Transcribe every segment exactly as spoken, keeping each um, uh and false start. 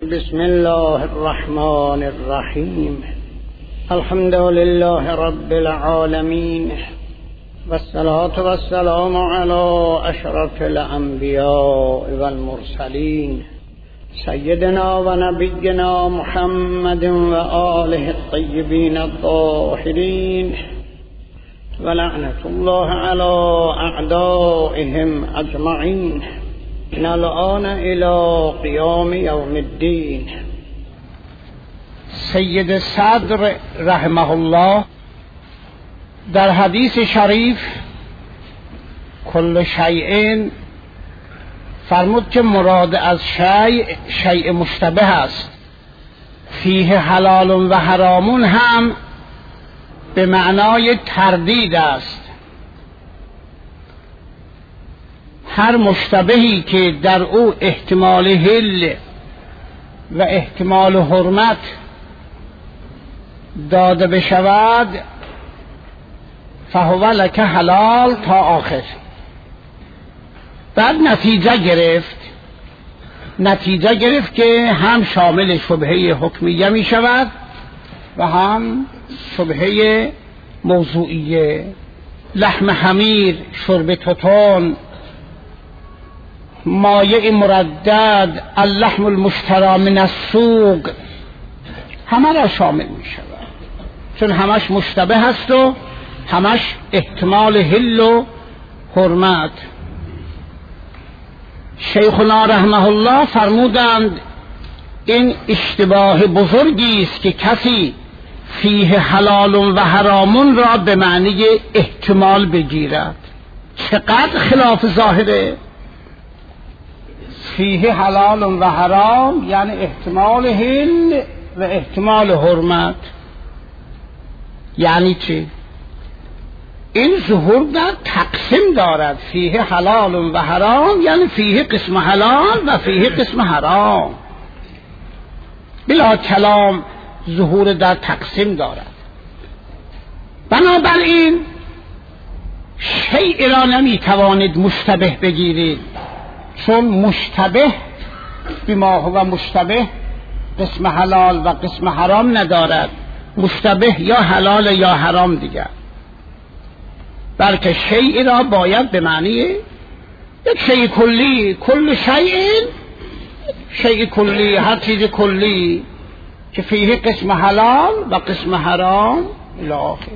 بسم الله الرحمن الرحیم. الحمد لله رب العالمین والصلاة والسلام على اشرف الانبیاء والمرسلین سیدنا و نبینا محمد و آله الطیبین الطاهرین و لعنت الله علی اعدائهم اجمعین من الآن الى قیام یوم الدین. سید صدر رحمه الله در حدیث شریف کل شیء فرمود که مراد از شیء شیء مشتبه است. فیه حلال و حرامون هم به معنای تردید است. هر مشتبهی که در او احتمال حل و احتمال حرمت داده بشود فهو لک حلال تا آخر. بعد نتیجه گرفت نتیجه گرفت که هم شامل شبهه حکمیه می شود و هم شبهه موضوعیه. لحم حمیر، شرب توتون، مایع مردد، اللحم المشترى من السوق، همه را شامل می شود چون همش مشتبه هست و همش احتمال حل و حرمت. شیخنا رحمه الله فرمودند این اشتباه بزرگی است که کسی فیه حلال و حرامون را به معنی احتمال بگیرد. چقدر خلاف ظاهره. فیه حلال و حرام یعنی احتمال حل و احتمال حرمت. یعنی چی؟ این ظهور در تقسیم دارد. فیه حلال و حرام یعنی فیه قسم حلال و فیه قسم حرام. بلا کلام ظهور در تقسیم دارد. بنابراین شیء را نمی توانید مشتبه بگیرید چون مشتبه بما هو مشتبه قسم حلال و قسم حرام ندارد. مشتبه یا حلال یا حرام دیگر، بلکه شیء را باید به معنی یک شیء کلی، کل شیء شیء کلی، هر چیز کلی که فیه قسم حلال و قسم حرام الی آخر.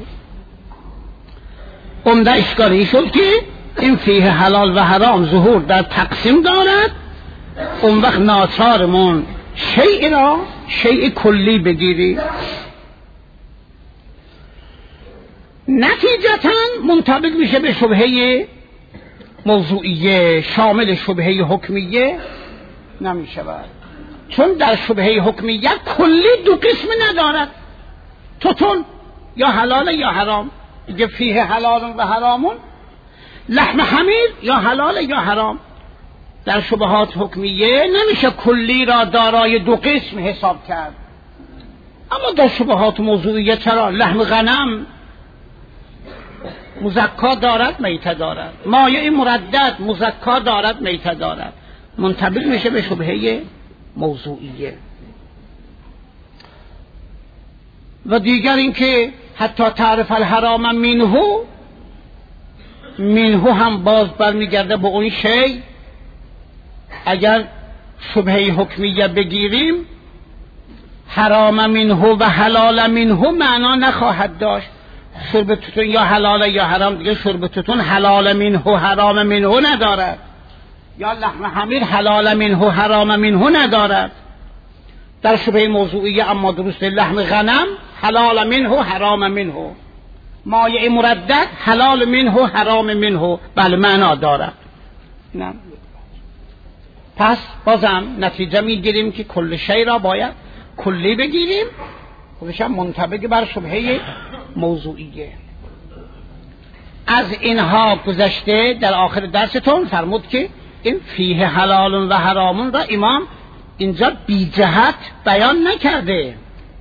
عمده اشکالی شد که این فیه حلال و حرام ظهور در تقسیم دارد. اون وقت ناچارمون شیء را شیء کلی بگیری. نتیجتا منطبق میشه به شبهه موضوعیه، شامل شبهه حکمیه نمیشود چون در شبهه حکمیه کلی دو قسم ندارد. توتون یا حلال یا حرام دیگه، فیه حلال و حرامون. لحم حمیر یا حلال یا حرام. در شبهات حکمیه نمیشه کلی را دارای دو قسم حساب کرد. اما در شبهات موضوعیه چرا؟ لحم غنم مزکا دارد، میته دارد. مایع مردد مزکا دارد، میته دارد. منطبق میشه به شبهه موضوعیه. و دیگر اینکه حتی تعرف الحرام منه، منه هم باز برمیگرده به اون شی. اگر شبهه حکمیه بگیریم حرام منه و حلال منه معنا نخواهد داشت. شرب توتون یا حلال یا حرام دیگه، شرب توتون حلال منه حرام منه ندارد، یا لحم حمیر حلال منه حرام منه ندارد. در شبهه موضوعیه اما درست لحم غنم حلال منه حرام منه، مایع مردد حلال منه حرام منه، بله معنا دارد. نه. پس بازم نتیجه میگیریم که کل شی را باید کلی بگیریم، خودش هم منطبق بر شبهه موضوعیه. از اینها گذشته در آخر درستون فرمود که این فیه حلال و حرامون را امام اینجا بی جهت بیان نکرده،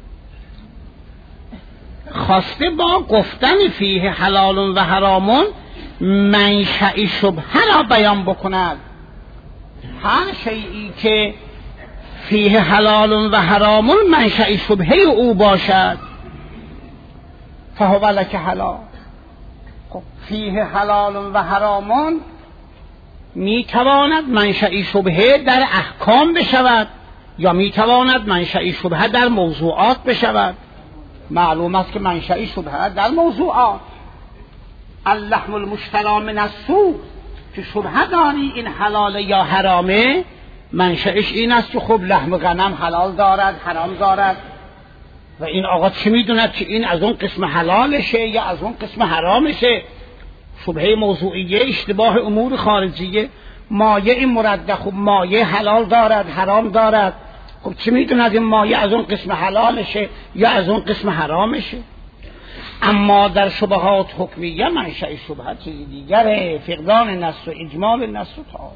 خواسته با گفتن فیه حلال و حرامون منشأ شبهه را بیان بکند. هر شیئی که فیه حلال و حرام منشأ شبهه او باشد فهو لک حلال. خب فیه حلال و حرام می تواند منشأ شبهه در احکام بشود یا می تواند منشأ شبهه در موضوعات بشود. معلوم است که منشأ شبهه در موضوعات، اللحم المشتری من السوق، که شبهه داری این حلال یا حرامه، منشأش این است که خب لحم غنم حلال دارد حرام دارد و این آقا چه میدوند که این از اون قسم حلالشه یا از اون قسم حرامشه. شبهه موضوعیه، اشتباه امور خارجیه. مایه مرده، خب مایه حلال دارد حرام دارد، خب چه میدوند این مایه از اون قسم حلالشه یا از اون قسم حرامشه. اما در شبهات حکمیه منشأ شبهه چیزی دیگره، فقدان نص و اجمال نص و تعارض.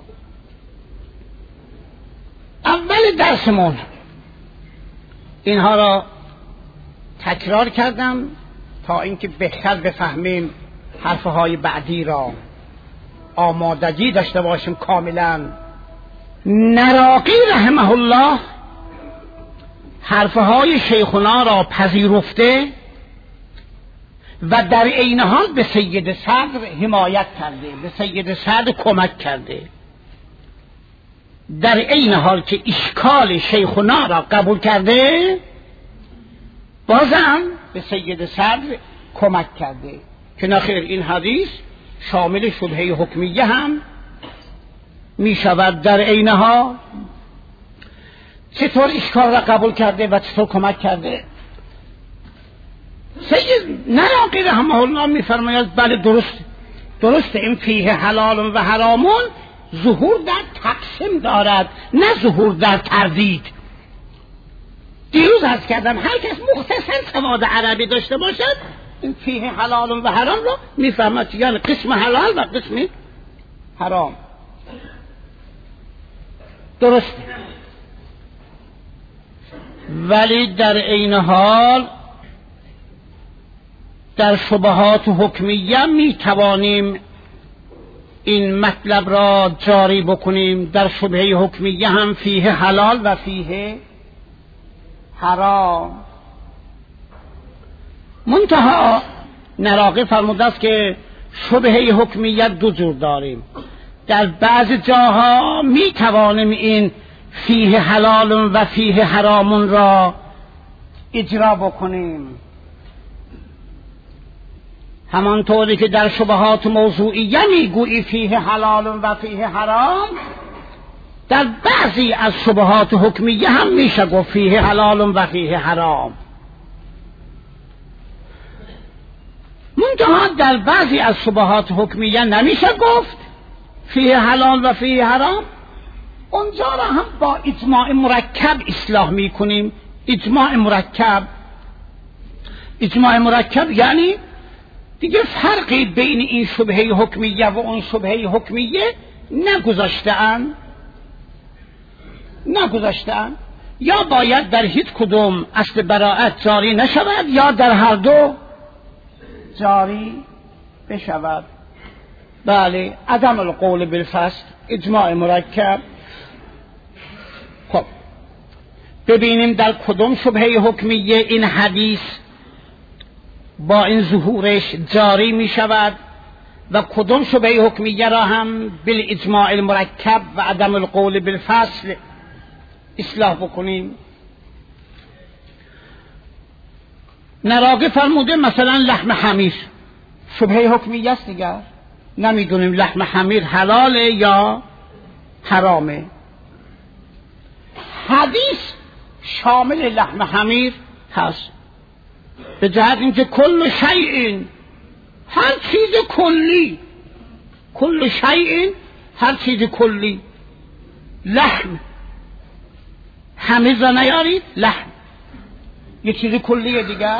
اول درسمون اینها را تکرار کردم تا اینکه بهتر بفهمیم حرفهای بعدی را، آمادگی داشته باشیم کاملا. نراقی رحمه الله حرفهای شیخنا را پذیرفته و در عین حال به سید صدر حمایت کرده، به سید صدر کمک کرده، در عین حال که اشکال شیخنا را قبول کرده بازم به سید صدر کمک کرده که نخیر این حدیث شامل شبهه حکمیه هم می شود. در عین حال چطور اشکال را قبول کرده و چطور کمک کرده؟ سید نراقی رحمه الله می فرماید بله درست درسته، این فیه حلال و حرامون ظهور در تقسیم دارد نه ظهور در تردید. دیروز عرض کردم هر کس مختصر سواد عربی داشته باشد این فیه حلال و حرام رو میفهمد، یعنی قسم حلال و قسم حرام. درسته، ولی در عین حال در شبهات حکمیه می توانیم این مطلب را جاری بکنیم. در شبهه حکمیه هم فیه حلال و فیه حرام. منتها نراقی فرموده است که شبهه حکمیه دو جور داریم. در بعض جاها می توانیم این فیه حلال و فیه حرام را اجرا بکنیم، همانطوری که در شبهات موضوعیه میگویی فیه حلال و فیه حرام، در بعضی از شبهات حکمیه هم میشه گفت فیه حلال و فیه حرام. منتها در بعضی از شبهات حکمیه نمیشه گفت فیه حلال و فیه حرام، اونجا را هم با اجماع مرکب اصلاح میکنیم. اجماع مرکب، اجماع مرکب یعنی دیگه فرقی بین این شبهه حکمیه و اون شبهه حکمیه نگذاشتن نگذاشتن یا باید در هیچ کدوم اصل براءت جاری نشود یا در هر دو جاری بشود. بله، عدم القول بالفصل، اجماع مرکب. خب ببینیم در کدوم شبهه حکمیه این حدیث با این ظهورش جاری می شود و کدوم شبهه حکمیه را هم بالاجماع المرکب و عدم القول بالفصل اصلاح بکنیم. نراقی فرموده مثلا لحم حمیر شبهه حکمیه است دیگر، نمیدونیم لحم حمیر حلاله یا حرامه. حدیث شامل لحم حمیر هست به جهت اینکه کل شیء، هر چیز کلی، کل شیء هر چیز کلی، لحم حمیر را نیارید، لحم یه چیز کلیه دیگر.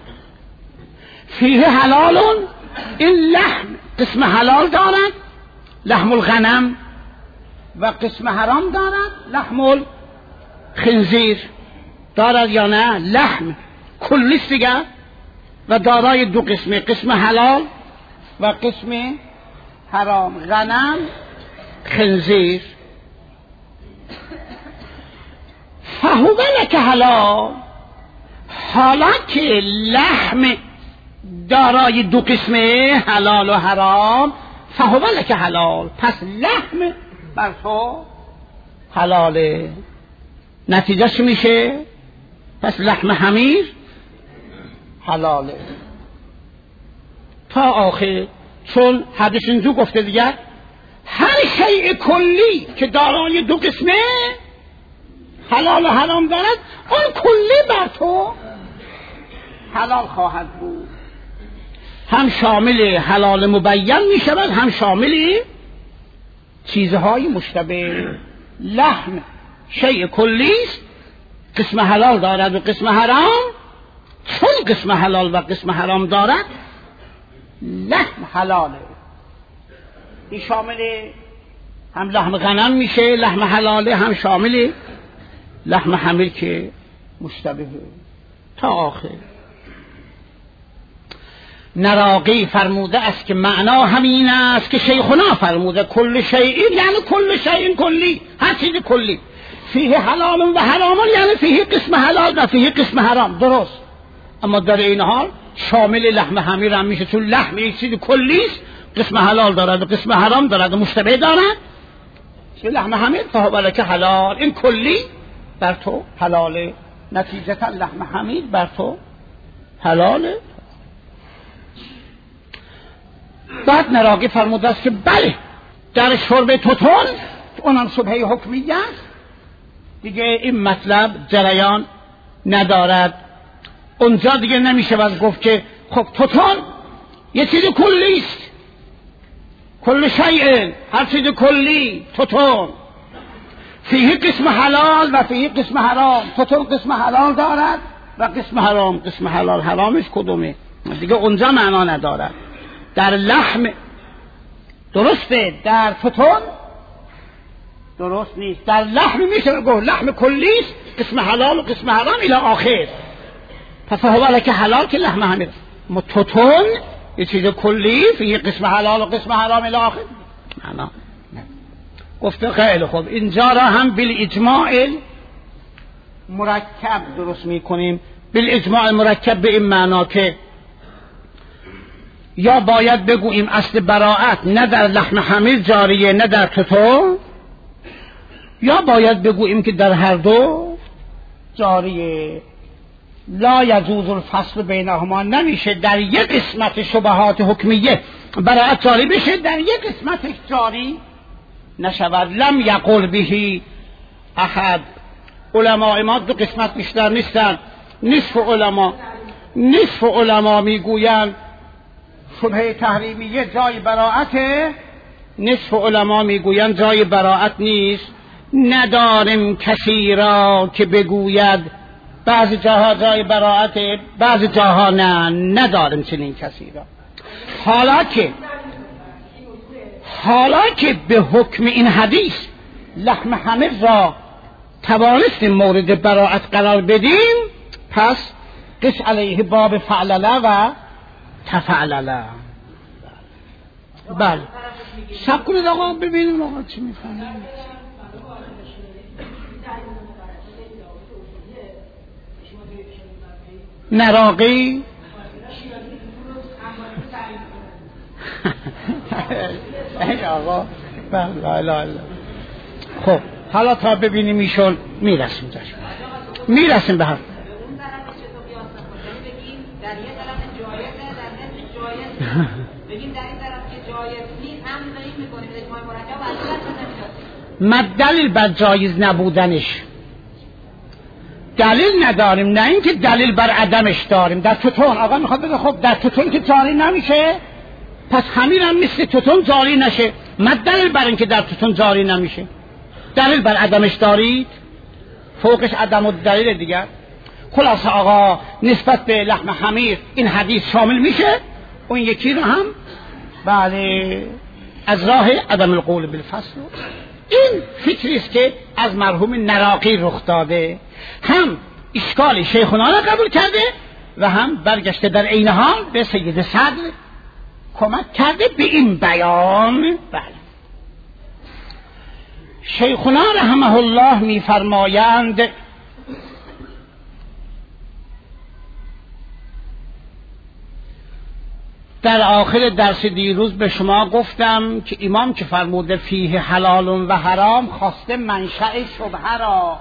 فیه حلالون، این لحم قسم حلال دارد لحم الغنم و قسم حرام دارد لحم الخنزیر. دارد یا نه؟ لحم کلیست دیگر و دارای دو قسمه، قسم حلال و قسم حرام، غنم خنزیر. فهو لک حلال، حالا که لحم دارای دو قسمه حلال و حرام، فهو لک حلال، پس لحم بر تو حلاله. نتیجهش میشه پس لحم حمیر حلاله تا آخر. چون حدیث اینجا گفته دیگر هر شیء کلی که دارای دو قسمه حلال و حرام دارد، اون کلی بر تو حلال خواهد بود. هم شامل حلال مبین می شود، هم شامل چیزهای مشتبه. لحم شیء کلی است، قسم حلال دارد و قسم حرام. چون قسم حلال و قسم حرام دارد، لحم حلاله. این شامل هم لحم غنم میشه لحم حلاله، هم شامل لحم حمیر که مشتبه تا آخر. نراقی فرموده است که معنا همین است که شیخنا فرموده کل شیء یعنی کل شیء کلی، هر چیز کلی فیه حلال و حرام یعنی فیه قسم حلال و فیه قسم حرام. درست، اما در این حال شامل لحم حمیر هم میشه، چون لحم یک چیز کلی است، قسم حلال دارد و قسم حرام دارد و مشتبه دارد. لحم حمیر فهو لک حلال، این کلی بر تو حلاله، نتیجتا لحم حمیر بر تو حلاله. بعد نراقی فرموده است که بله در شرب توتون اونم شبهه حکمیه است دیگه، این مطلب جریان ندارد. اونجا دیگه نمیشه باز گفت که خب توتون یه چیز کلی است، کل شیء، هر چیز کلی توتون فیه قسم حلال و فیه قسم حرام. توتون قسم حلال دارد و قسم حرام. قسم حلال حرامش کدومه دیگه اونجا معنا ندارد. در لحم درسته، در توتون درست نیست. در لحم میشه گفت لحم کلی است، قسم حلال و قسم حرام الی آخر. پس فهو لک حلال که لحم حمیر. توتون یه چیز کلی فیه قسم حلال و قسم حرام الی آخر. معنا گفته خیلی خوب، اینجا را هم بالاجماع مرکب درست میکنیم. بالاجماع مرکب به این معنا که یا باید بگوییم اصل براءت نه در لحم حمیر جاریه نه در توتون، یا باید بگوییم که در هر دو جاریه. لا یجوز الفصل بینهما، نمیشه در یک قسمت شبهات حکمیه براءت جاری بشه، در یک قسمتش جاری نشود. لم یقل بهی احد. علماء ما دو قسمت بیشتر نیستن. نصف علما نصف علما میگویند شبهه تحریمیه جای براءته، نصف علما میگویند جای براءت نیست. نداریم کسی را که بگوید بعضی جاها جای براءته بعضی جاها نه، نداریم چنین کسی را. حالا که حالا که به حکم این حدیث لحم حمیر را توانستیم مورد براءت قرار بدیم، پس قس علیه باب فعلله و تفعلله. بله سب کنید آقا ببینیم آقا چی میفهمید. نراقی ای آقا لا لا لا. خب حالا تا ببینیم ایشون میرسیم جاشون میرسیم به هم. بگیم در این طرف که جایز نیست هم ضعیف میکنیم اجماع مرکب اصلا نمیشه. دلیل بر جایز نبودنش دلیل نداریم، نه اینکه دلیل بر عدمش داریم. در توتون آقا میخواد بگه خب در توتون که جاری نمیشه پس همین هم مثل توتون جاری نشه. مد دلیل بر اینکه در توتون جاری نمیشه، دلیل بر عدمش دارید، فوقش عدم و دلیل دیگر. خلاصه آقا نسبت به لحم حمیر این حدیث شامل میشه، اون یکی رو هم بله از راه عدم القول بالفصل. این فکری است که از مرحوم نراقی رخ داده، هم اشکال شیخنا را قبول کرده و هم برگشته در عین حال به سید صدر کمک کرده به این بیان. بله شیخنا رحمه الله میفرمایند در آخر درس دیروز به شما گفتم که امام که فرموده فیه حلال و حرام خواسته منشأ شبهه را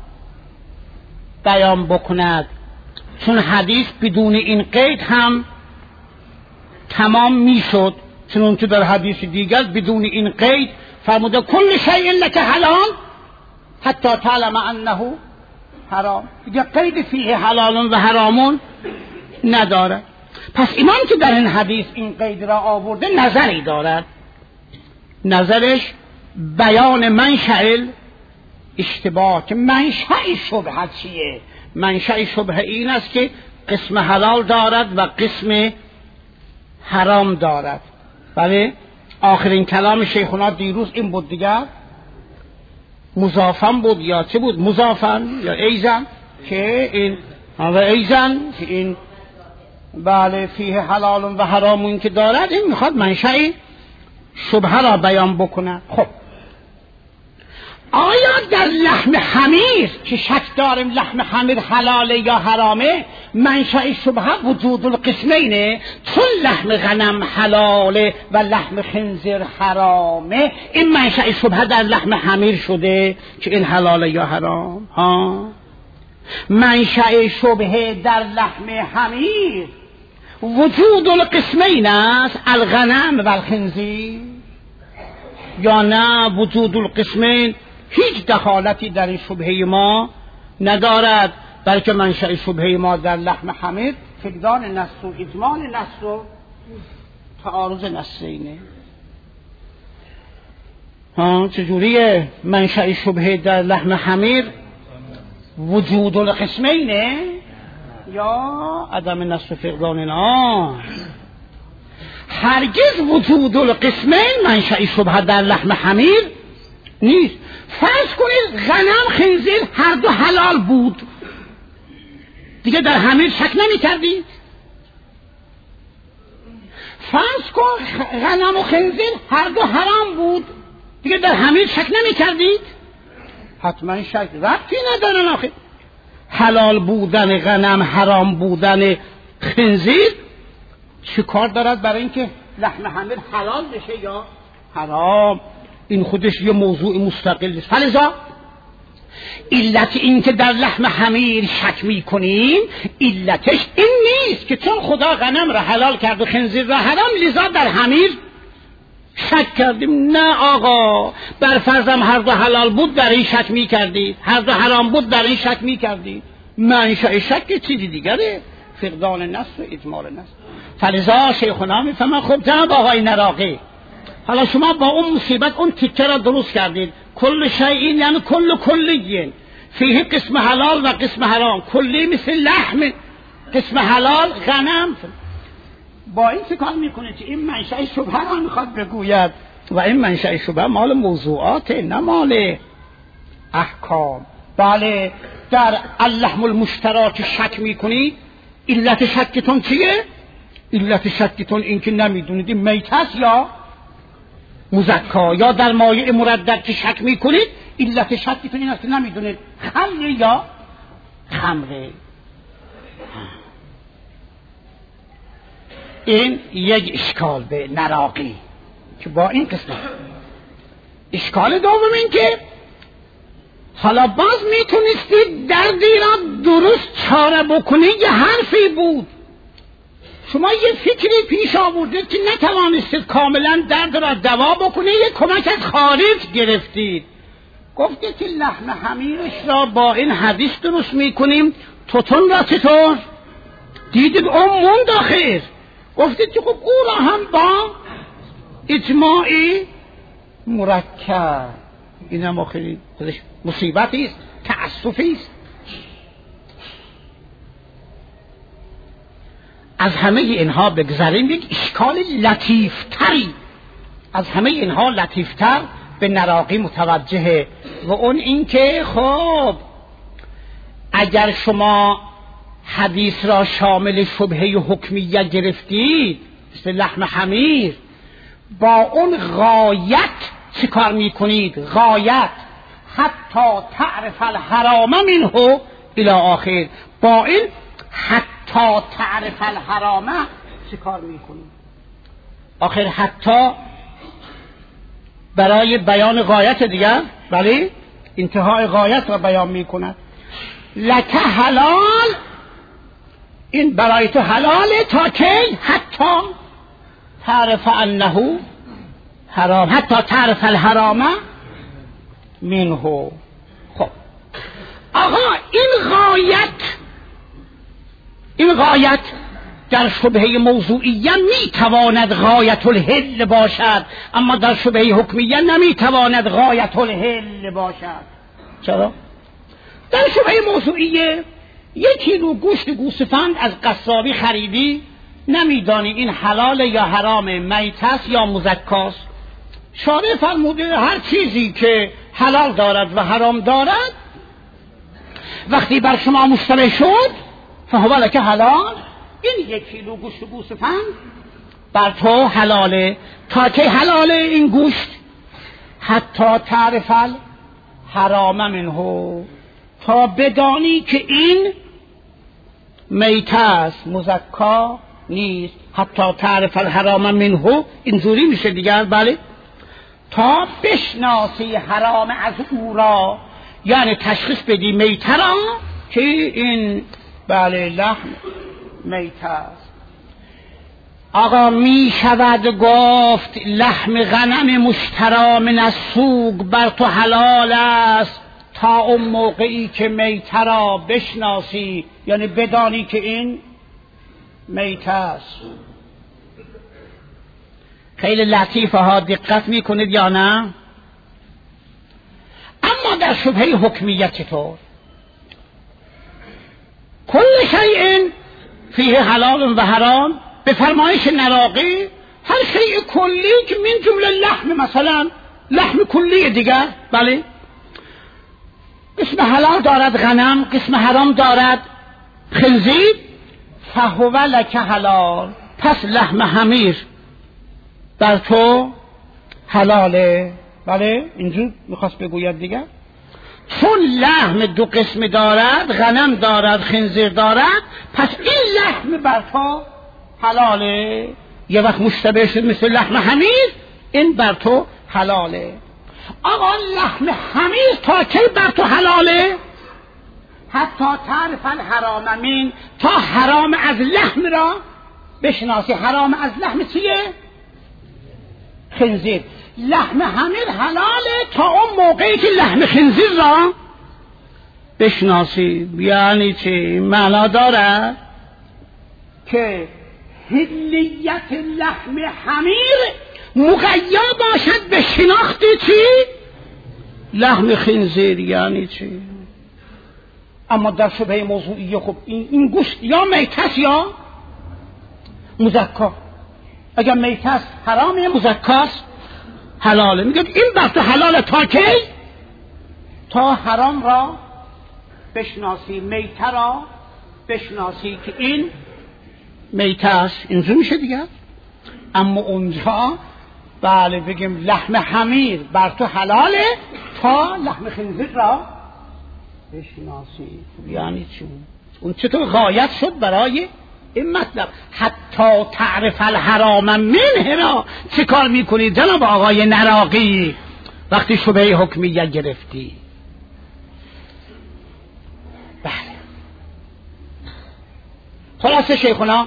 بیان بکند، چون حدیث بدون این قید هم تمام میشد، چون تو در حدیث دیگر بدون این قید فرموده کل شیء لک حلال حتی تعلم انه حرام، دیگه قید فیه حلال و حرامون نداره. پس امام که در این حدیث این قید را آورده نظری دارد، نظرش بیان منشأ اشتباه، که منشأ شبهه چیه؟ منشأ شبهه این است که قسم حلال دارد و قسم حرام دارد. بله آخرین کلام شیخنا دیروز این بود دیگر، مضافن بود یا چه بود؟ مضافن یا ایزن، که این و ایزن که این بله فیه حلال و حرامون که دارد، این میخواد منشأ شبهه را بیان بکنه. خب آیا در لحم حمیر که شک داریم لحم حمیر حلاله یا حرامه، منشأ شبهه وجود القسمینه؟ چون لحم غنم حلاله و لحم خنزیر حرامه، این منشأ شبهه در لحم حمیر شده که این حلاله یا حرام. ها منشأ شبهه در لحم حمیر وجود القسمین است، الغنم و الخنزیر، یا نه وجود القسمین هیچ دخالتی در این شبهه ما ندارد، بلکه منشأ شبهه ما در لحم حمیر فقدان نص و اجمال نص و تعارض نصینه. ها چجوریه منشأ شبهه در لحم حمیر وجود القسمینه یا عدم نص و فقدان؟ نه، هرگز وجود القسمین منشأ شبهه در لحم حمیر نیست. فرض کنید غنم خنزیر هر دو حلال بود، دیگه در حمیر شک نمی کردید؟ فرض کن غنم و خنزیر هر دو حرام بود، دیگه در حمیر شک نمی کردید؟ حتما شک ربطی ندارن. آخه حلال بودن غنم حرام بودن خنزیر چه کار دارد برای اینکه لحم حمیر حلال بشه یا حرام؟ این خودش یه موضوع مستقل است. فلذا علت این که در لحم حمیر شک میکنیم علتش این نیست که چون خدا غنم را حلال کرد و خنزیر را حرام لذا در حمیر شک کردیم. نه آقا، بر فرضم هر دو حلال بود در این شک میکردید، هر دو حرام بود در این شک میکردید. منشأ شک چیزی دیگره، فقدان نص و اجمال نص. فلذا شیخنا میفهمن خب جناب آقای نراقی، حالا شما با اون مصیبت اون تیکه را درست کردید، کل شیء یعنی کل کلیه فیه قسم حلال و قسم حرام، کلی مثل لحم، قسم حلال غنم. با این چه کار میکنه که این منشأ شبهه را میخواد بگوید و این منشأ شبهه مال موضوعات نه مال احکام. بله در اللحم المشترک شک میکنید، علت شکتون چیه؟ علت شکتون این که نمیدونید این میت است یا مزکا، یا در مایع مردد که شک میکنید علت شکتون این است که نمیدونید خمره یا خمره. این یک اشکال به نراقی که با این قسمت. اشکال دوم این که حالا باز میتونستید دردی را درست چاره بکنید، یه حرفی بود شما یه فکری پیش آوردید که نتوانستید کاملا درد را دوا بکنید، یه کمک از خارج گرفتید، گفتید که لحم حمیرش را با این حدیث درست میکنیم، توتون را چطور دیدید اون موند آخر، گفتید که خب او را هم با اجماعی مرکب. این هم آخری خودش مصیبتی است، تأسفی است. از همه اینها بگذاریم، یک اشکال لطیفتری از همه اینها لطیفتر به نراقی متوجهه، و اون این که خب اگر شما حدیث را شامل شبهه حکمیه گرفتید مثل لحم حمیر، با اون غایت چه کار میکنید؟ غایت حتی تعرف الحرام منه الی آخر، با این حتی تعرف الحرام چه کار میکنید؟ آخر حتی برای بیان غایت دیگر، ولی انتهای غایت را بیان می کند. لک حلال، این برای تو حلاله تا کی؟ حتی تعرف انه حرام، حتی تعرف الحرام منه. خب آقا این غایت، این غایت در شبهه موضوعیه می تواند غایت الحل باشد، اما در شبهه حکمیه نمی تواند غایت الحل باشد. چرا؟ در شبهه موضوعیه یک کیلو گوشت گوسفند از قصابی خریدی، نمیدانی این حلال یا حرام، میت است یا مزکاست. شارع فرموده هر چیزی که حلال دارد و حرام دارد وقتی بر شما مشتبه شد فهو لک حلال. این یک کیلو گوشت گوسفند بر تو حلاله. تا که حلاله این گوشت؟ حتی تعرف الحرام منه، تا بدانی که این میت است، مزکا نیست. حتی تعرف الحرام منه اینجوری میشه دیگر، بله، تا بشناسی حرام از او را، یعنی تشخیص بدی میت را که این بله لحم میت است. آقا می شود گفت لحم غنم مشترا من السوق بر تو حلال است تا اون موقعی که میت را بشناسی، یعنی بدانی که این میت است. خیلی لطیفه ها، دقت میکنید یا نه؟ اما در شبهه حکمیت چطور؟ کل شیء فیه حلال و حرام، به فرمایش نراقی هر شیء کلی که من جمله لحم، مثلا لحم کلی دیگر، بله، قسم حلال دارد غنم، قسم حرام دارد خنزیر، فهو لک حلال، پس لحم حمیر بر تو حلاله. بله اینجور میخواست بگوید دیگر، چون لحم دو قسم دارد، غنم دارد خنزیر دارد، پس این لحم بر تو حلاله. یه وقت مشتبه شد مثل لحم حمیر، این بر تو حلاله. آقا لحم حمیر تا کی بر تو حلاله؟ حتی تعرف الحرام من، تا حرام از لحم را بشناسی. حرام از لحم چیه؟ خنزیر. لحم حمیر حلاله تا اون موقعی که لحم خنزیر را بشناسی. یعنی چی؟ معنا دارد که حلیت لحم حمیر مقید باشد به شناخت چی؟ لحم خنزیر. یعنی چی؟ اما در شبهه موضوعیه خب این, این گوشت یا میتست یا مزکا. اگر میتست حرامه، مزکاست حلاله. میگه این بر تو حلاله تا کی؟ تا حرام را بشناسی، میته را بشناسی که این میته است. اینجور میشه دیگه. اما اونجا بله بگیم لحم حمیر بر تو حلاله تا لحم خنزیر را بشناسی. یعنی چی؟ اون چطور غایت شد برای این مطلب؟ حتی تعرف الحرام منه را چه کار میکنی جناب آقای نراقی وقتی شبهه حکمیه گرفتی؟ بله خلاصه شیخونا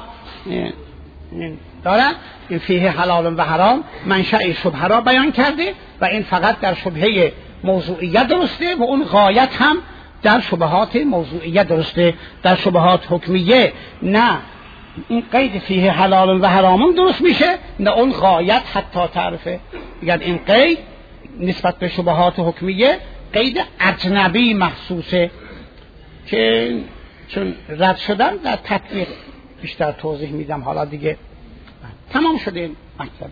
دارد این فیه حلال و حرام منشأ شبهه را بیان کرده و این فقط در شبهه موضوعیه درسته و اون غایت هم در شبهات موضوعیه درسته. در شبهات حکمیه نه این قید فیه حلال و حرام درست میشه، نه اون غایت حتی تعرفه. یعنی این قید نسبت به شبهات حکمیه قید اجنبی محسوسه که چون رد شدن در تطبیق بیشتر توضیح میدم. حالا دیگه تمام شده این مطلب.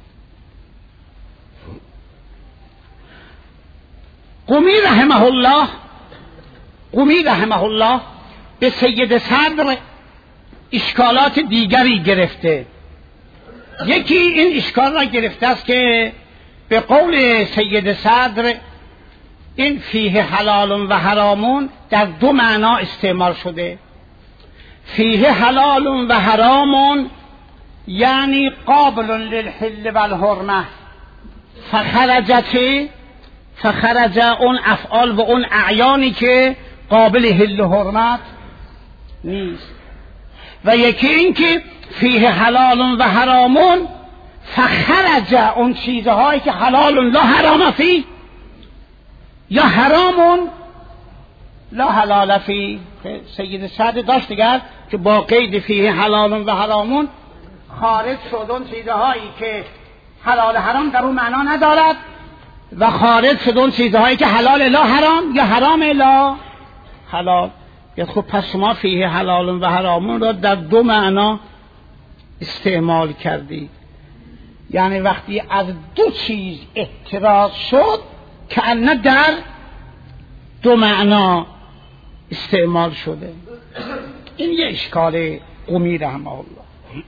قمی رحمه الله، قمی رحمه الله به سید صدر اشکالات دیگری گرفته. یکی این اشکال را گرفته است که به قول سید صدر این فیه حلال و حرامون در دو معنا استعمال شده. فیه حلال و حرامون یعنی قابل للحل و الحرمه. فخرجت فخرج اون افعال و اون اعیانی که قابل حل و حرمت نیست. و یکی این که فیه حلال و حرامون، فخرج اون چیزهایی که حلال لا حرام فی یا حرامون لا حلال فی. سید سعد داشت دیگر که با قید فیه حلال و حرامون خارج شد اون چیزهایی که حلال حرام در اون معنا ندارد و خارج شد اون چیزهایی که حلال لا حرام یا حرام لا حلال. یا خب پس شما فیه حلال و حرامون را در دو معنا استعمال کردید. یعنی وقتی از دو چیز اعتراض شد که ان در دو معنا استعمال شده. این یه اشکال قمی رحمه الله.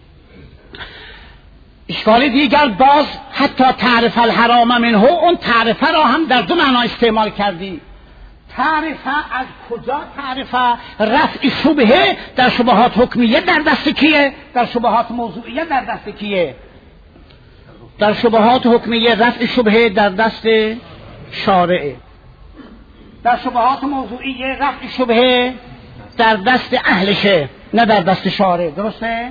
اشکال دیگر باز حتی تعرف الحرام منه، اون تعرفه را هم در دو معنا استعمال کردی. تعرفه از کجا؟ تعرفه رفع شبهه در شبهات حکمیه در دست کیه؟ در شبهات موضوعیه در دست کیه؟ در شبهات حکمیه رفع شبهه در دست شارعه. در شبهات موضوعیه رفع شبهه در دست اهلشه، نه در دست شارع. درسته؟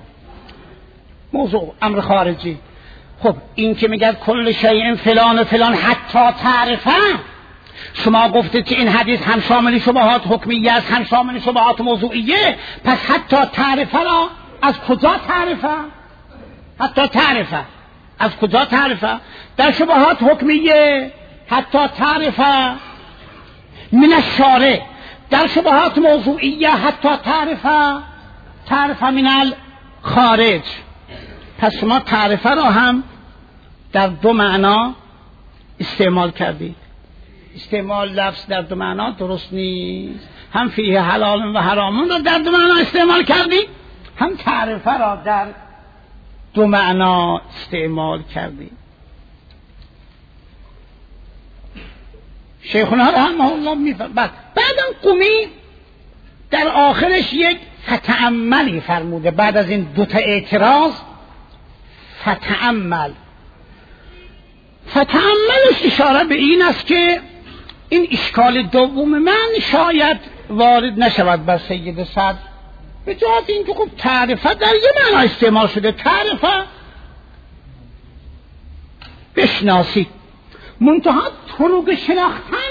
موضوع امر خارجی. خب این که میگه کل شیء فلان و فلان حتی تعرفه، شما گفتید که این حدیث هم شامل شبهات حکمیه است هم شامل شبهات موضوعیه، پس حتی تعرفه را از کجا تعرفه؟ حتی تعرفه از کجا تعرفه؟ در شبهات حکمیه حتی تعرفه من الشارع، در شبهات موضوعیه حتی تعرفه تعرفه من الخارج. پس شما تعرفه را هم در دو معنا استعمال کردید. استعمال لفظ در دو معنا درست نیست. هم فیه حلال و حرامون را در دو معنا استعمال کردید، هم تعرفه را در دو معنا استعمال کردید. شیخنا رحمه الله میفرماید. بعدم قمی در آخرش یک فتأملی فرموده بعد از این دوتا اعتراض. فتأمل فتأملش اشاره به این است که این اشکال دوم من شاید وارد نشود بر سید صدر، به جهت این که خب تعرفه در یه معنا استعمال شده. تعرفه بشناسید، منتها طرق شناختن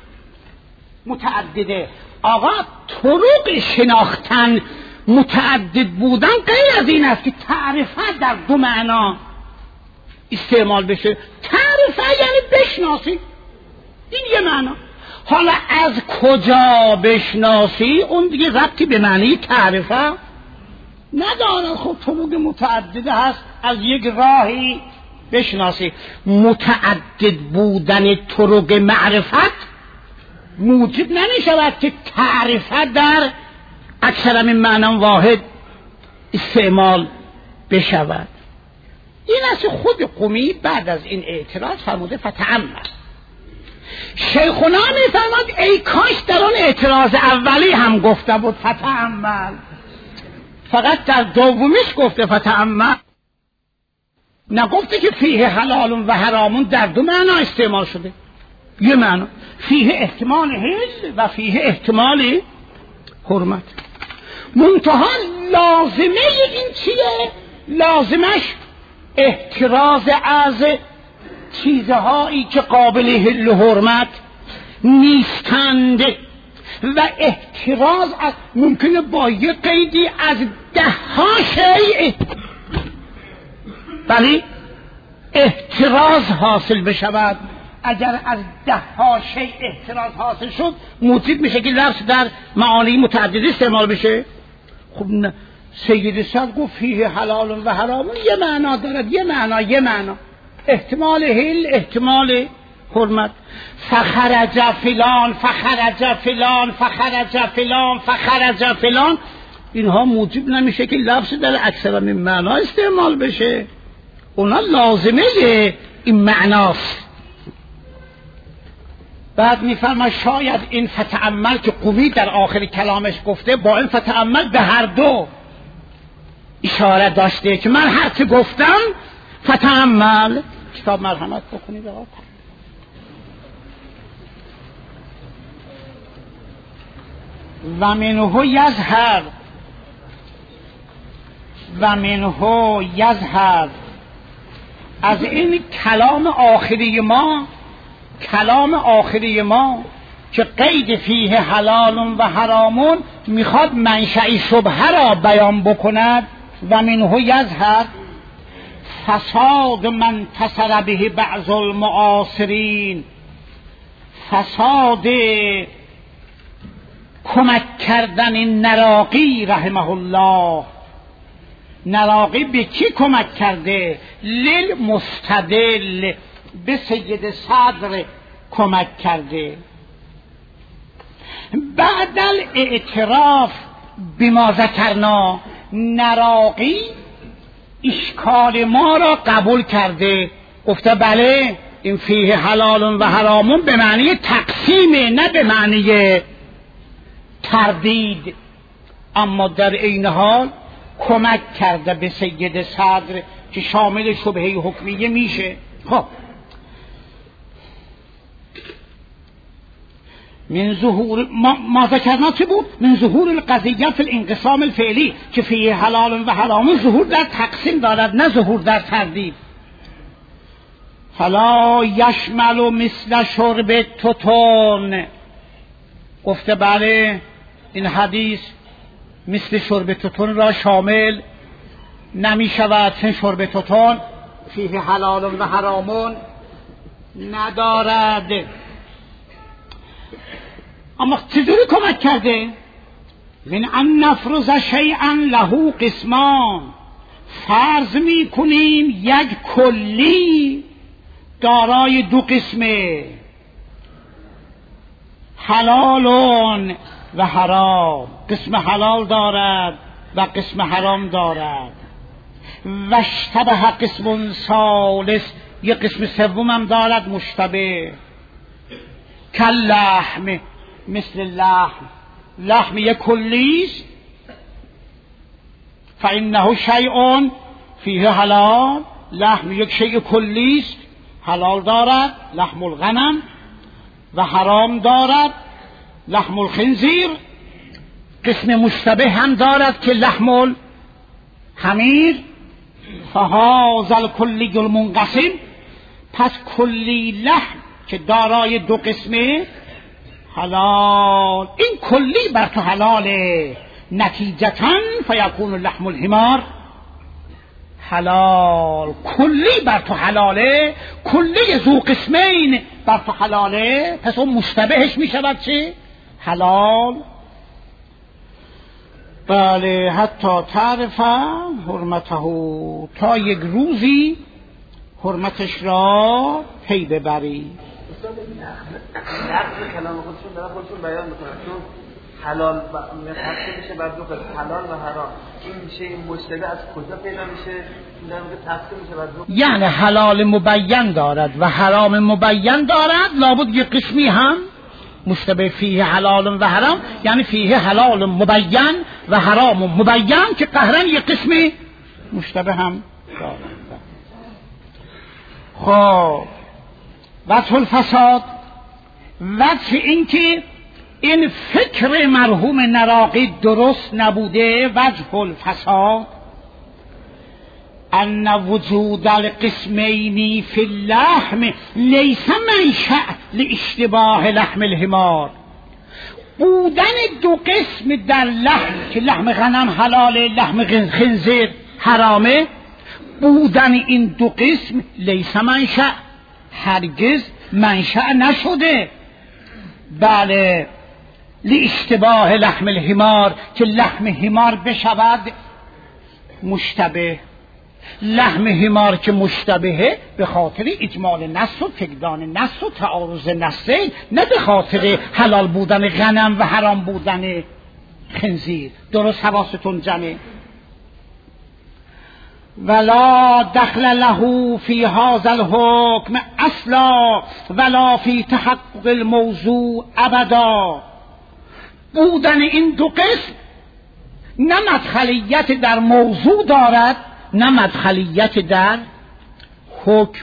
متعدده. آقا طرق شناختن متعدد بودن غیر از این است که تعرفه در دو معنا استعمال بشه. تعرفه یعنی بشناسی، این یه معنا. حالا از کجا بشناسی اون دیگه ربطی به معنی تعرفه نداره. خب طرق متعدده هست، از یک راهی بشناسی. متعدد بودن طرق معرفت موجب نمیشود که تعرفه در اکثر من معنی واحد استعمال بشود. این از خود قمی بعد از این اعتراض فرموده فتأمل. شیخنا میفرماد ای کاش در اون اعتراض اولی هم گفته بود فتأمل، فقط در دومیش گفته فتأمل، نگفته که فیه حلال و حرامون در دو معنا استعمال شده. یه معنا فیه احتمال حل و فیه احتمال حرمت. منتها لازمه این چیه؟ لازمش احتراز از چیزهایی که قابل حل و حرمت نیستند و احتراز از ممکنه با یه قیدی از ده ها شیء ولی احتراز حاصل بشود. اگر از ده ها شیء احتراز حاصل شد موجب میشه که لفظ در معانی متعددی استعمال بشه. خب نه، سید صدر گفت فیه حلال و حرام یه معنا دارد، یه معنا یه معنا احتمال حل احتمال حرمت. فخرج فلان فخرج فلان فخرج فلان فخرج فلان، اینها موجب نمیشه که لفظ در اکثر من معنا استعمال بشه. اونا لازمه این معناست. بعد میفرما شاید این فتأمل که قوی در آخر کلامش گفته با این فتأمل به هر دو اشاره داشته که من هر چه گفتم فتأمل. کتاب مرحمت بکنید آقا. و منه یظهر و منه یظهر از این کلام آخری ما، کلام آخری ما که قید فیه حلال و حرامون میخواد منشأ شبهه را بیان بکند. و منه یظهر فساد من تصر به بعض المعاصرین، فساد کمک کردن نراقی رحمه الله. نراقی به کی کمک کرده؟ للمستدل، به سید صدر کمک کرده. بعد الاعتراف بما ذکرنا، نراقی اشکال ما را قبول کرده، گفته بله این فیه حلال و حرامون به معنی تقسیمه، نه به معنی تردید. اما در این حال کمک کرده به سید صدر که شامل شبهه حکمیه میشه. خب من ظهور ما, ما ذکرنا چه بود؟ من ظهور القضیه فی الانقسام الفعلی که فیه حلال و حرام ظهور در تقسیم دارد، نه ظهور در تردید. فلا یشمل مثل شرب توتون، گفته بله این حدیث مثل شرب توتون را شامل نمی شود، چون شرب توتون فیه حلال و حرامون ندارد. اما چجوری کمک کرده؟ من ان نفرض شیئا له قسمان، فرض می کنیم یک کلی دارای دو قسمه، حلالون و حرام، قسم حلال دارد و قسم حرام دارد. و اشتبه قسم ثالث، یک قسم سوم هم دارد مشتبه، کاللحم، مثل لحم. لحم یک کلیست، فانه شیء فیه حلال، لحم یک شیء کلیست حلال دارد، لحم الغنم، و حرام دارد لحم الخنزیر. قسم مشتبه هم دارد که لحم الحمیر. فهذا الکلی المنقسم، پس کلی لحم که دارای دو قسمه حلال، این کلی بر تو حلاله، نتیجتاً فیکون لحم الحمار حلال. کلی بر تو حلاله، کلی ذو قسمین بر تو حلاله، پس اون مشتبهش می شود چی؟ حلال. بله، حتی تعرف حرمته، تا یک روزی حرمتش را پی ببری. نقض کلام خودشون دارن خودشون بیان میکنن، چون حلال و تقسیم میشه بر دو قسم، حلال و حرام. این شیء مشتبه از کجا پیدا میشه؟ در واقع تقسیم میشه بر دو، یعنی حلال مبین دارد و حرام مبین دارد، لابد یک قسمی هم مشتبه فیه حلال و حرام، یعنی فیه حلال مبین و حرام مبین که قهرن یک قسمی مشتبه هم دارد. خب وجه الفساد، وجه این که این فکر مرحوم نراقی درست نبوده، وجه الفساد ان وجود القسمین فی اللحم لیس منشأ لاشتباه لحم الحمار. بودن دو قسم در لحم که لحم غنم حلاله، لحم خنزیر حرامه، بودن این دو قسم لیس منشأ، هرگز منشأ نشده بله لاشتباه لحم الحمار، که لحم حمار بشود مشتبه. لحم حمار که مشتبهه به خاطر اجمال نص و فقدان نص و تعارض نصین، نه به خاطر حلال بودن غنم و حرام بودن خنزیر. درست حواستون جمعه. ولا دخل له فی هذا الحکم اصلا ولا فی تحقق الموضوع ابدا. بودن این دو قسم نه مدخلیت در موضوع دارد نه مدخلیت در حکم.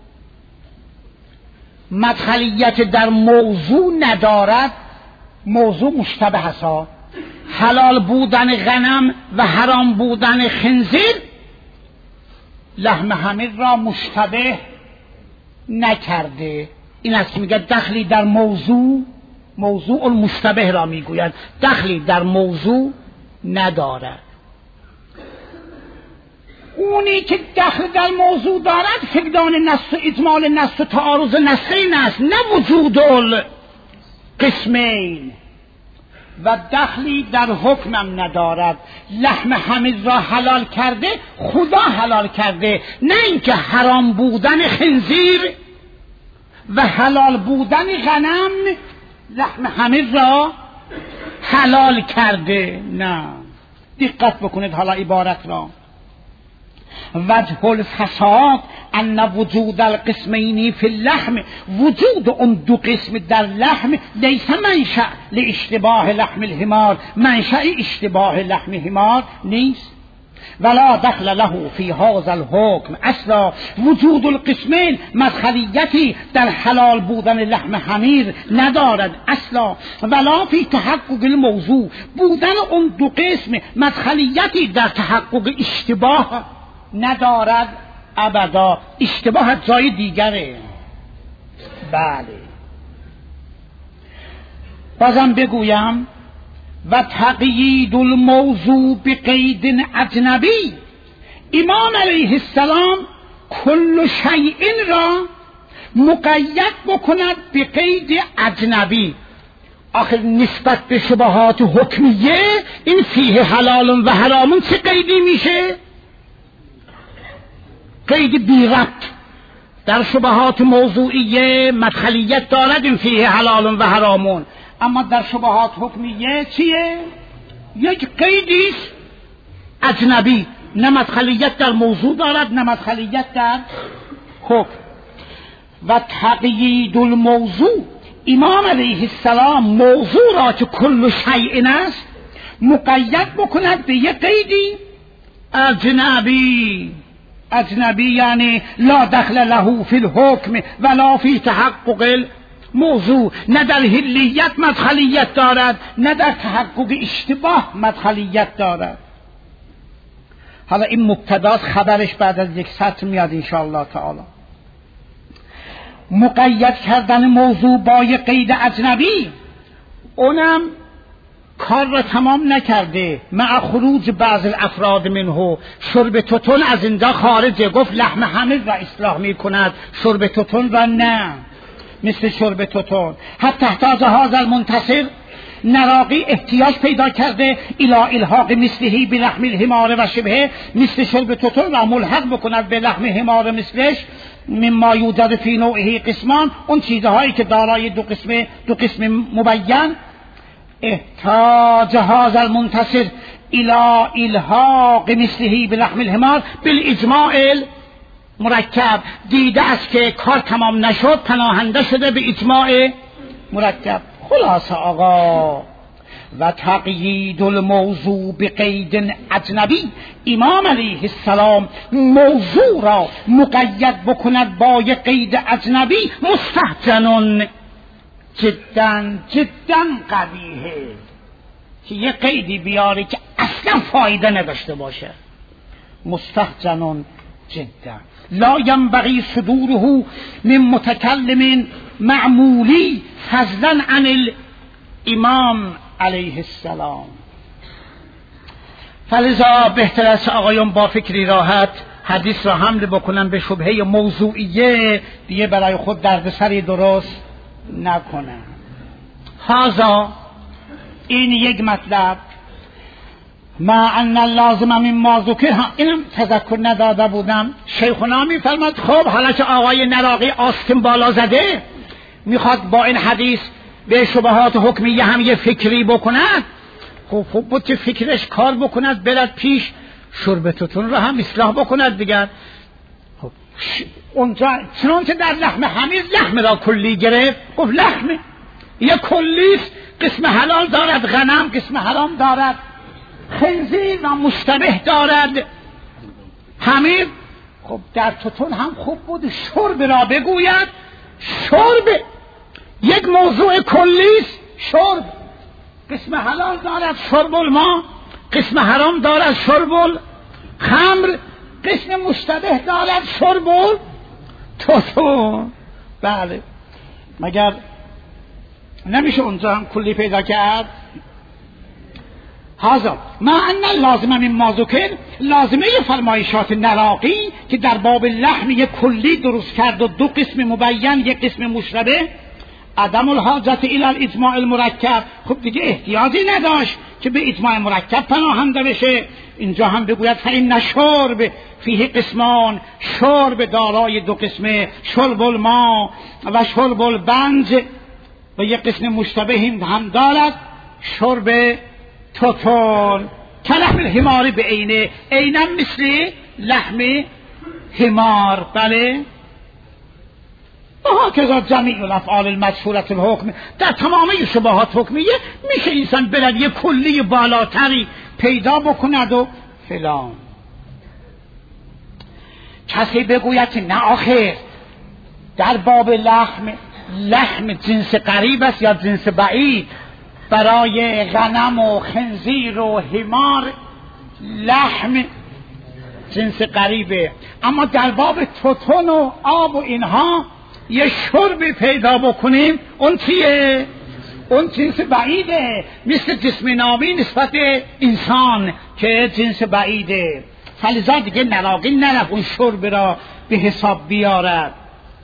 مدخلیت در موضوع ندارد، موضوع مشتبه هستا، حلال بودن غنم و حرام بودن خنزیر لحم حمیر را مشتبه نکرده. این است که میگه دخلی در موضوع، موضوع المشتبه را میگوید، دخلی در موضوع ندارد. اونی که دخل در موضوع دارد فقدان نص و اجمال نص و تعارض نصین است، نه وجود القسمین. و دخلی در حکمم ندارد. لحم حمیر را حلال کرده خدا حلال کرده، نه اینکه حرام بودن خنزیر و حلال بودن غنم لحم حمیر را حلال کرده. نه، دقت بکنید حالا عبارت را. وجه الفساد ان وجود القسمین فی اللحم، وجود اون دو قسم در لحم لیس منشأ لاشتباه لحم الحمار، منشأ اشتباه لحم حمار نیست. ولا دخل له فی هذا الحکم اصلا، وجود القسمین مدخلیتی در حلال بودن لحم حمیر ندارد اصلا. ولا فی تحقق الموضوع، بودن اون دو قسم مدخلیتی در تحقق اشتباه ندارد ابدا. اشتباه جای دیگره. بله. بازم بگویم و تقیید الموضوع بقید اجنبی، امام علیه السلام کل شیء را مقید بکند به قید اجنبی. آخر نسبت به شبهات حکمیه این فیه حلال و حرام چه قیدی میشه؟ قید بی ربط. در شبهات موضوعیه مدخلیت دارد این فیه حلال و حرامون، اما در شبهات حکمیه چیه؟ یک قیدیست اجنبی، نه مدخلیت در موضوع دارد نه مدخلیت در حکم. و تقیید الموضوع، امام علیه السلام موضوع را که کل شیء است مقید بکند به یک قیدی اجنبی. اجنبی یعنی لا دخل له فی الحکم ولا فی تحقق موضوع، نه در حلیت مدخلیت دارد نه در تحقق اشتباه مدخلیت دارد. حالا این مبتداست، خبرش بعد از یک سطر میاد انشاءالله تعالی. مقید کردن موضوع با یک قید اجنبی، اونم کار را تمام نکرده. مع خروج بعض الافراد منه، شرب توتون از اینجا خارجه، گفت لحم حمیر را اصلاح میکند، شرب توتون را نه. مثل شرب توتون حتی احتاج هذا المنتصر، نراقی احتیاج پیدا کرده الى الحاق مثله به لحم الحمار و شبهه، مثل شرب توتون را ملحق بکند به لحم حمار مثلش. مما یوجد فی نوعه قسمان، اون چیزهایی که دارای دو قسم دو قسم مبین. احتاج هذا المنتصر الى الحاق مثله به لحم الحمار بالاجماع مرکب، دیده است که کار تمام نشد، پناهنده شده به اجماع مرکب. خلاصه آقا، و تقیید الموضوع بقید اجنبی، امام علیه السلام موضوع را مقید بکند با یک قید اجنبی مستحجن جدا جدا قبیحه. که یک قیدی بیاری که اصلا فایده نداشته باشه. مستحجن جدا لا ينبغي صدوره من متكلم معمولی فضلا عن الامام علیه السلام. فلذا بهتر است آقایون با فکری راحت حدیث را حمل بکنن به شبهه موضوعیه، دیگه برای خود دردسری درست نکنن. هذا این یک مطلب. ما ان اللازم مما ذکر، اینم تذکر نداده بودم. شیخنا میفرماد خب حالا که آقای نراقی آستین بالا زده میخواد با این حدیث به شبهات حکمیه هم یه فکری بکند، خب خب بود که فکرش کار بکند، برد پیش شربتتون رو هم اصلاح بکند دیگر. خب اونجا چنان که در لحم حمیر لحم را کلی گرفت، گفت لحم یه کلیست، قسم حلال دارد، غنم قسم حرام دارد. خنزیر و مشتبه دارد. همین خب در توتون هم خوب بود شرب را بگوید. شرب یک موضوع کلیست. شرب قسم حلال دارد شرب الماء، قسم حرام دارد شرب الخمر، قسم مشتبه دارد شرب توتون. بله مگر نمیشه اونجا هم کلی پیدا کرد؟ هذا ما ان لازم من مازوکر، لازمه فرمایشات نراقی که در باب لحم یک کلی درست کرد و دو قسم مبین یک قسم مشتبه، عدم الحاجت الى الاجماع المرکب. خب دیگه احتیاجی نداشت که به اجماع مرکب پناهنده بشه. اینجا هم بگوید فإن شرب فیه قسمان، شرب دارای دو قسمه، شرب الماء و شرب البنج، و یک قسم مشتبه هم دارد شرب توتون. کلحم الحمار به عینه، عینم مثل لحم حمار. بله و هکذا جمیع الافعال المذکورة الحکم، در تمام شبهات حکمیه میشه انسان برد یه کلی بالاتری پیدا بکند و فلان. کسی بگوید نه آخر در باب لحم، لحم جنس قریب است یا جنس بعید؟ برای غنم و خنزیر و حمار لحم جنس قریبه، اما در باب توتون و آب و اینها یه شرب پیدا بکنیم اون چیه؟ اون جنس بعیده، مثل جسم نامی نسبت انسان که جنس بعیده. فلذا دیگه نراقی نرفت اون شرب را به حساب بیارد.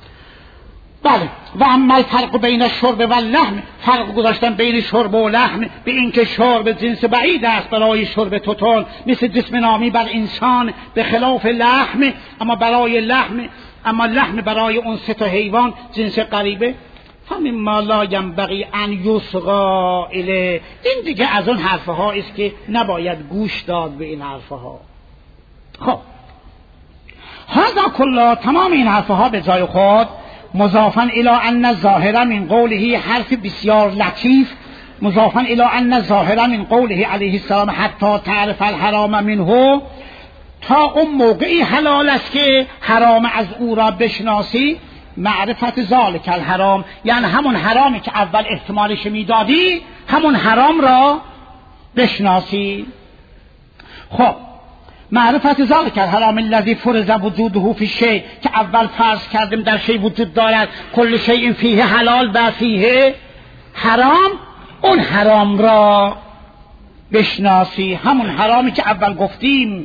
بله و اما الفرق بین شرب و لحم، فرق گذاشتن بین شرب و لحم به اینکه شرب جنس بعید است برای شرب توتون مثل جسم نامی بر انسان، به خلاف لحم، اما برای لحم اما لحم برای اون سه تا حیوان جنس قریبه. فمما لا ينبغي ان يصغى الیه، این دیگه از اون حرفها است که نباید گوش داد به این حرفها. خب هذا کلا، تمام این حرفها به جای خود، مضافا الی ان الظاهر من قوله، حرف بسیار لطیف، مضافا الی ان الظاهر من قوله علیه السلام حتی تعرف الحرام منه، تا اون موقعی حلال است که حرام از او را بشناسی. معرفت ذالک الحرام یعنی همون حرامی که اول احتمالش میدادی، همون حرام را بشناسی. خب معرفت ذالک الحرام الذی فرض وجوده فی الشیء، که اول فرض کردیم در شیء وجود دارد کل شیء فیه حلال و فیه حرام، اون حرام را بشناسی، همون حرامی که اول گفتیم.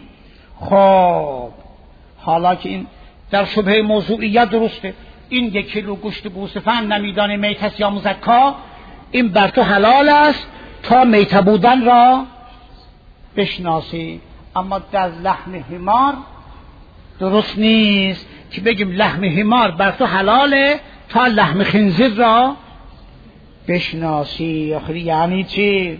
خب حالا که این در شبه موضوعیت درسته، این یک کیلو گوشت گوسفند نمیدانه میت یا مزکا، این بر تو حلال است تا میت بودن را بشناسی. اما در لحم حمار درست نیست که بگیم لحم حمار بر تو حلاله تا لحم خنزیر را بشناسی. آخری یعنی چی؟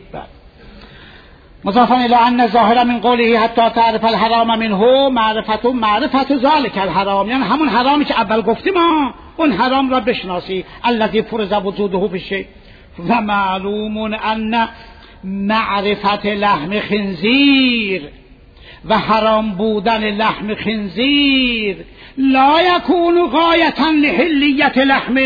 مضافا الی ان ظاهر من قوله حتی تعرف الحرام منه، معرفت معرفت ذلک الحرام یعنی همون حرامی که اول گفتیم اون حرام را بشناسی. الذی فرض وجوده فی الشیء و معلوم ان معرفت لحم خنزیر و حرام بودن لحم خنزیر لا یکون غایتا لحلیت لحم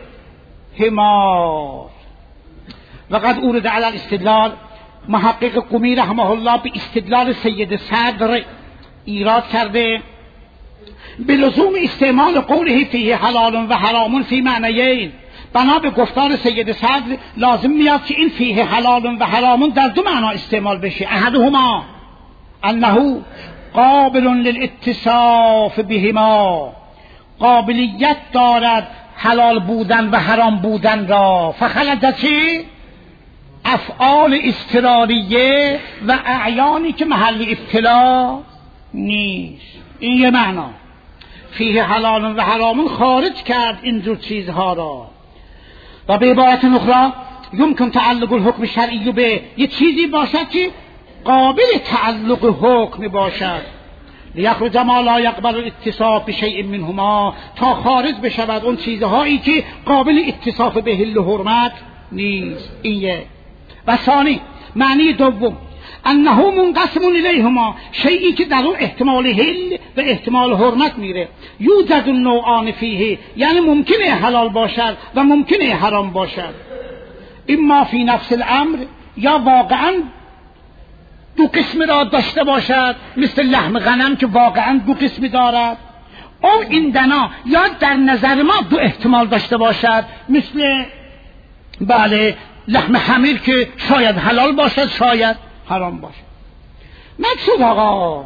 الحمار. وقد اورد علی الاستدلال، محقق قمی رحمه الله به استدلال سید صدر ایراد کرده به لزوم استعمال قوله فیه حلال و حرام فی معنیین. بنا به گفتار سید صدر لازم میاد که این فیه حلال و حرام در دو معنا استعمال بشه. احدهما انه قابل للاتصاف بهما، قابلیت دارد حلال بودن و حرام بودن را، فخلد چی؟ افعال اضطراریه و اعیانی که محل ابتلا نیست. این یه معنا، فیه حلال و حرام خارج کرد اینجور چیزها را. و به عبارت اخرى یمکن تعلق الحکم شرعی به یه چیزی باشد که قابل تعلق حکم باشد، لیخرج ما لا یقبل الاتصاف بشیء منهما، تا خارج بشود اون چیزهایی که قابل اتصاف به حل و حرمت نیست. این یه. و ثانی معنی دوم انه منقسم الیهما، شیئی که در اون احتمال حل و احتمال حرمت میره. یوجد النوعان فیه، یعنی ممکنه حلال باشد و ممکنه حرام باشد. اما فی نفس الامر، یا واقعا دو قسم را داشته باشد، مثل لحم غنم که واقعا دو قسم دارد. او ایندنا، یا در نظر ما دو احتمال داشته باشد، مثل بله لحم حمیر که شاید حلال باشد شاید حرام باشد. مقصود آقا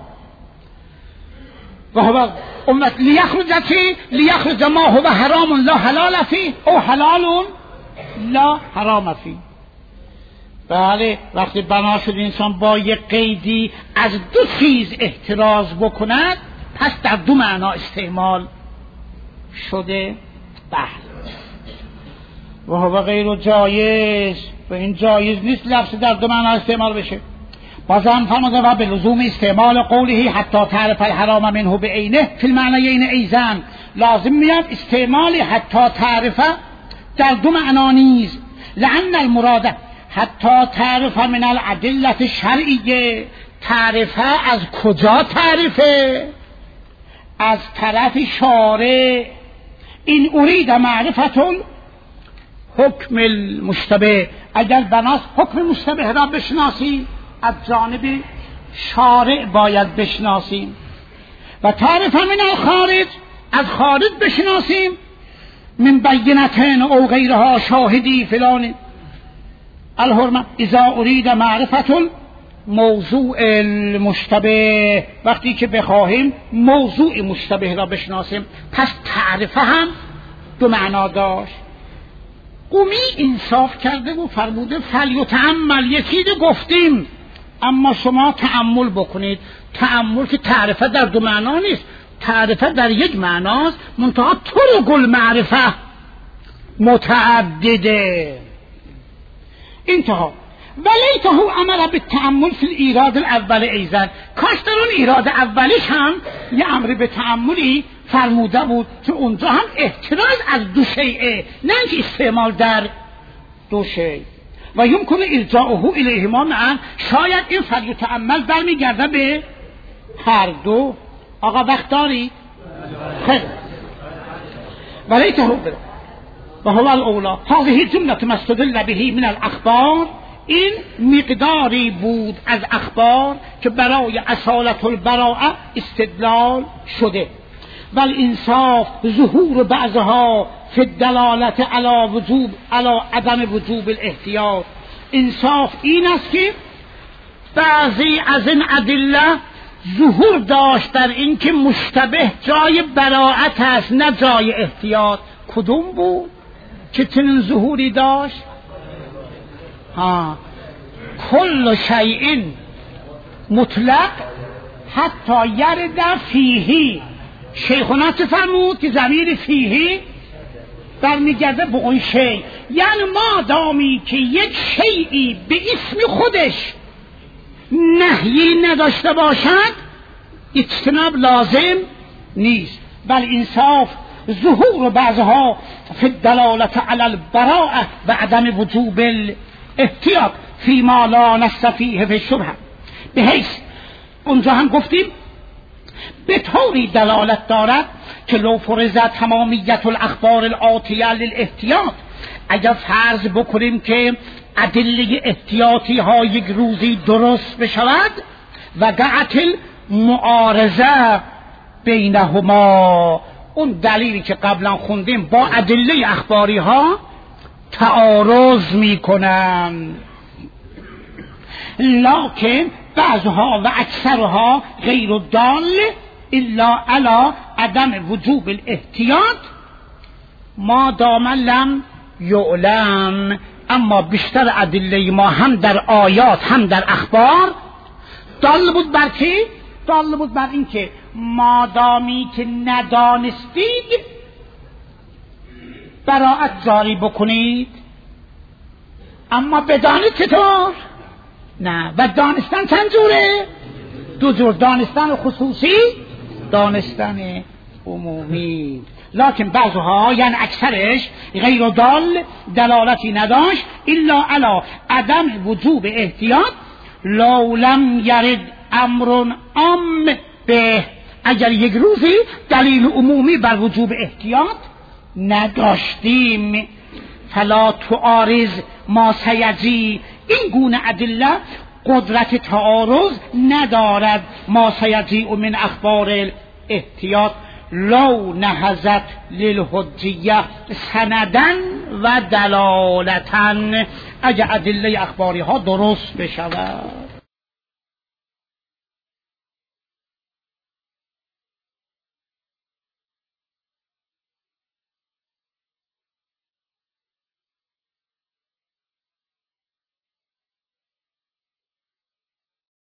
و هو امت لیخرج چی؟ لیخرج ما هو حرام لا حلال فیه او حلال لا حرام فیه. بله وقتی بنا شد انسان با یک قیدی از دو چیز احتراز بکند، پس در دو معنا استعمال شده. بله و هو غیر جایز، و این جایز نیست لفظ در دو معنا استعمال بشه. بازم فرموده و به لزوم استعمال قوله حتی تعرف الحرام منه بعینه فی المعنیین ایزن، لازم میاد استعمال حتی تعرف در دو معنا نیز، لأن المراد حتی تعرف من الادله الشرعیه. تعرفه از کجا تعرفه؟ از طرف شارع. این ارید معرفت حکم المشتبه، اگر بناس حکم مشتبه را بشناسی از جانب شارع باید بشناسیم. و تعرف من الخارج، از خارج بشناسیم، من بینتین او غیرها شاهدی فلان الحرمه. اذا ارید معرفت موضوع المشتبه، وقتی که بخواهیم موضوع مشتبه را بشناسیم. پس تعرفه هم دو معنا داشت. قومی انصاف کرده و فرموده فلیتأمل، یکی رو گفتیم اما شما تأمل بکنید. تأمل که تعرفه در دو معنا نیست، تعرفه در یک معناست، منتها طرق المعرفه متعدده. انتها ولیته امر بالتأمل فی الایراد الاول ایضا، کاش در اون ایراد اولیش هم یه امر به تأملی فرموده بود که اونجا هم احتراز از دو شیء، نه اینکه استعمال در دو شیء. و یمکن ارجاعه الیهما معا، شاید این فلیتأمل برمیگرده به هر دو. آقا وقت داری؟ خیر. ولیته و هو الاولی هذه جمله مستدل به من الاخبار، این مقداری بود از اخبار که برای اصالت البراءه استدلال شده. والانصاف ظهور بعضها فی الدلالت علی وجوب علی عدم وجوب الاحتیاط. انصاف این است که بعضی از این ادله ظهور داشت در این که مشتبه جای براءت است نه جای احتیاط. کدوم بود که چنین ظهوری داشت؟ ها کل شیء مطلق حتی یرد فیه. شیخنا چه فرمود که ضمیر فیه برمیگرده به اون شیء، یعنی ما دامی که یک شیئی به اسم خودش نهی نداشته باشد اجتناب لازم نیست. بل انصاف ظهور بعضها فی الدلالت علی البراءه و عدم وجوب الاحتیاط فیما لا نص فیه فی الشبهه، به حیث اونجا هم گفتیم به طوری دلالت دارد که لو فرضت تمامیت الاخبار الآتیه للاحتیاط، اگر فرض بکنیم که ادله احتیاطی ها یک روزی درست بشود و وقعت المعارضه بینهما، اون دلیلی که قبلا خوندیم با ادله اخباری ها تعارض میکنن، لکن بعضها و اکثرها غیر دال الا علی عدم وجوب الاحتیاط ما دام لم یعلم. اما بیشتر ادله ما هم در آیات هم در اخبار دال بود بر چی؟ دال بود بر این که مادامی که ندانستید براءت جاری بکنید، اما بدانید چطور؟ نه. و دانستن چند جوره؟ دو جور، دانستن خصوصی، دانستن عمومی. لکن بعضها یعنی اکثرش غیر دال دلالتی نداشت الا علی عدم وجوب احتیاط لو لم یرد امر عام به، اگر یک روزی دلیل عمومی بر وجوب احتیاط نداشتیم، فلا تعارض ما سیجی، این گونه ادله قدرت تعارض ندارد. ما سیجی من اخبار احتیاط لو نهزت للحجیه سندن و دلالتن، اگر ادله اخباری ها درست بشود.